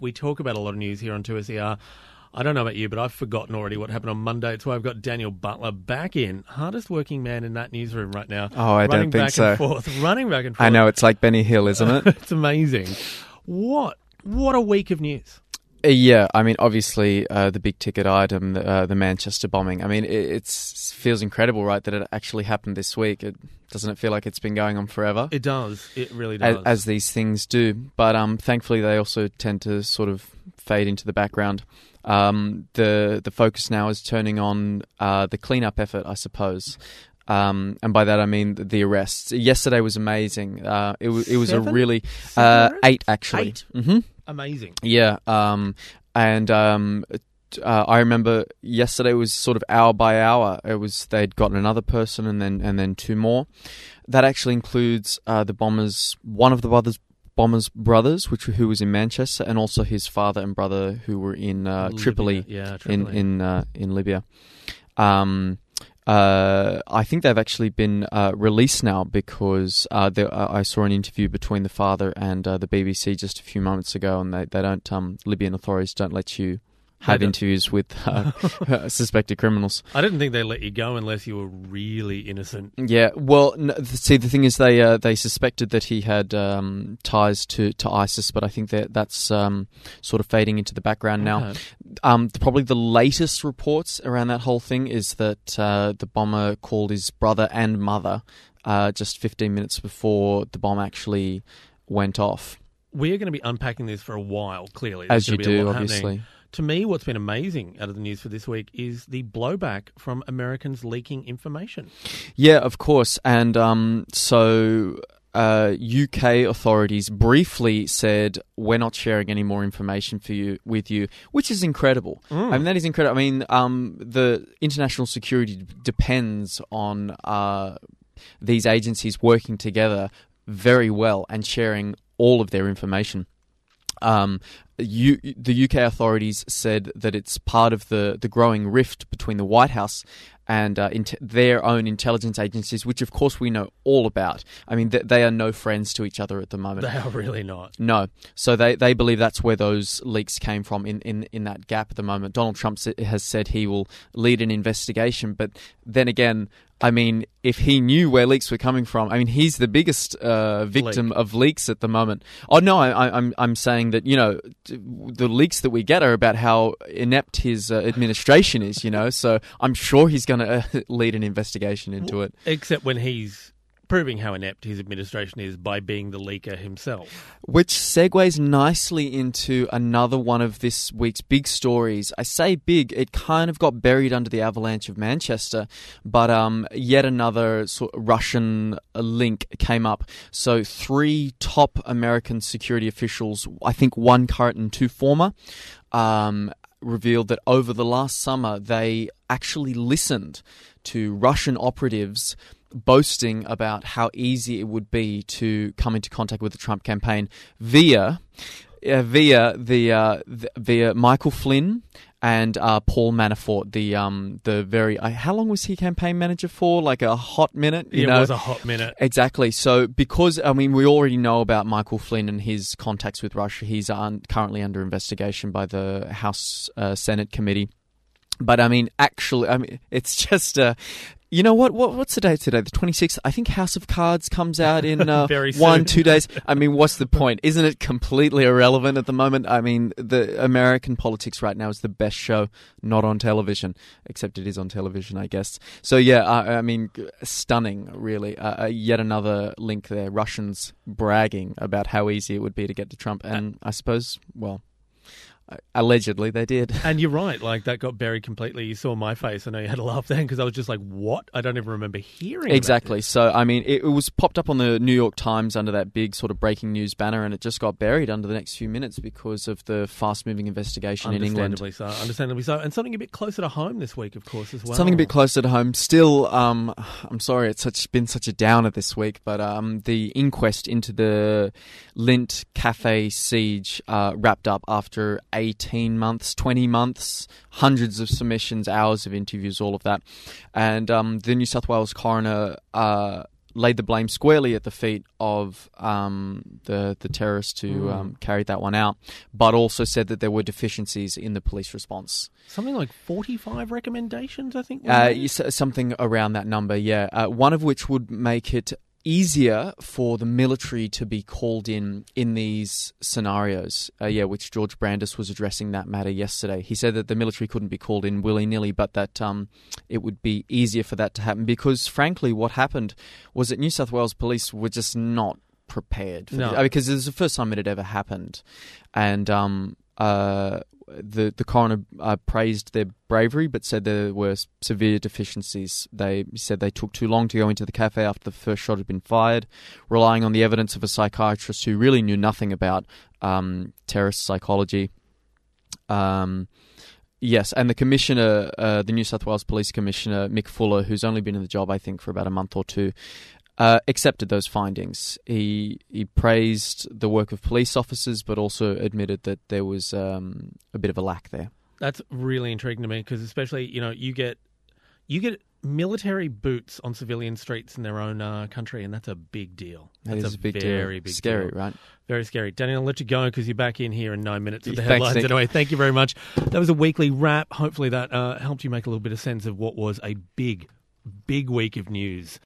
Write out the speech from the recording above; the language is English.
week. We talk about a lot of news here on 2SER. I don't know about you, but I've forgotten already what happened on Monday. It's why I've got Daniel Butler back in. Hardest working man in that newsroom right now. Oh, I don't think so. Running back and forth. I know, it's like Benny Hill, isn't it? It's amazing. What a week of news. Yeah, I mean, obviously, the big ticket item, the Manchester bombing. I mean, it feels incredible, right, that it actually happened this week. Doesn't it feel like it's been going on forever? It does. It really does. As these things do. But thankfully, they also tend to sort of fade into the background. The focus now is turning on the cleanup effort, I suppose. And by that I mean the arrests. Yesterday was amazing. It was a really 8 actually. 8? Mm-hmm. Amazing. Yeah. I remember yesterday was sort of hour by hour. They'd gotten another person and then 2 more. That actually includes one of the bomber's brothers, who was in Manchester, and also his father and brother who were in Tripoli, in Libya. I think they've actually been released now because I saw an interview between the father and the BBC just a few moments ago, and they don't. Libyan authorities don't let you have interviews with suspected criminals. I didn't think they let you go unless you were really innocent. Yeah, well, see, the thing is they suspected that he had ties to ISIS, but I think that's sort of fading into the background now. Probably the latest reports around that whole thing is that the bomber called his brother and mother just 15 minutes before the bomb actually went off. We're going to be unpacking this for a while, clearly. As you do, obviously. To me, what's been amazing out of the news for this week is the blowback from Americans leaking information. Yeah, of course. And so UK authorities briefly said, we're not sharing any more information with you, which is incredible. I mean, that is incredible. I mean, the international security depends on these agencies working together very well and sharing all of their information. The UK authorities said that it's part of the growing rift between the White House and their own intelligence agencies, which of course we know all about. I mean, they are no friends to each other at the moment. They are really not. No. So they believe that's where those leaks came from in that gap at the moment. Donald Trump has said he will lead an investigation, but then again, I mean, if he knew where leaks were coming from, I mean, he's the biggest victim of leaks at the moment. Oh no, I'm saying that, you know, the leaks that we get are about how inept his administration is, you know. So I'm sure he's going to lead an investigation into it. Except when he's proving how inept his administration is by being the leaker himself. Which segues nicely into another one of this week's big stories. I say big, it kind of got buried under the avalanche of Manchester, but yet another sort of Russian link came up. So 3 top American security officials, I think 1 current and 2 former, revealed that over the last summer they actually listened to Russian operatives boasting about how easy it would be to come into contact with the Trump campaign via Michael Flynn and Paul Manafort, the very how long was he campaign manager for? Like a hot minute? It was a hot minute. Exactly. So because, I mean, we already know about Michael Flynn and his contacts with Russia. He's currently under investigation by the House Senate Committee. But I mean, actually, I mean, it's just you know what's the date today? The 26th. I think House of Cards comes out in 1-2 days. I mean, what's the point? Isn't it completely irrelevant at the moment? I mean, the American politics right now is the best show not on television, except it is on television, I guess. So yeah, I mean, stunning, really. Yet another link there. Russians bragging about how easy it would be to get to Trump, and I suppose, well, allegedly they did. And you're right, like that got buried completely. You saw my face. I know you had a laugh then because I was just like, what? I don't even remember hearing exactly. About this. So, I mean, it was popped up on the New York Times under that big sort of breaking news banner, and it just got buried under the next few minutes because of the fast-moving investigation in England. Understandably so. And something a bit closer to home this week, of course, as well. Something a bit closer to home. Still, I'm sorry, it's been such a downer this week, but the inquest into the Lindt Cafe siege wrapped up after 18 months, 20 months, hundreds of submissions, hours of interviews, all of that. And the New South Wales coroner laid the blame squarely at the feet of the terrorists who carried that one out, but also said that there were deficiencies in the police response. Something like 45 recommendations, I think? Something around that number, yeah. One of which would make it easier for the military to be called in these scenarios, which George Brandis was addressing that matter yesterday. He said that the military couldn't be called in willy-nilly, but that it would be easier for that to happen because, frankly, what happened was that New South Wales Police were just not prepared for this, because it was the first time it had ever happened. And the coroner praised their bravery, but said there were severe deficiencies. They said they took too long to go into the cafe after the first shot had been fired, relying on the evidence of a psychiatrist who really knew nothing about terrorist psychology. Yes, and the commissioner, the New South Wales Police Commissioner, Mick Fuller, who's only been in the job, I think, for about a month or two, accepted those findings. He praised the work of police officers, but also admitted that there was a bit of a lack there. That's really intriguing to me because, especially, you get military boots on civilian streets in their own country, and that's a big deal. That's a big very deal. Big scary, deal. Right? Very scary. Daniel, I'll let you go because you're back in here in 9 minutes with the Thanks, headlines. Nick. Anyway, thank you very much. That was a weekly wrap. Hopefully that helped you make a little bit of sense of what was a big week of news.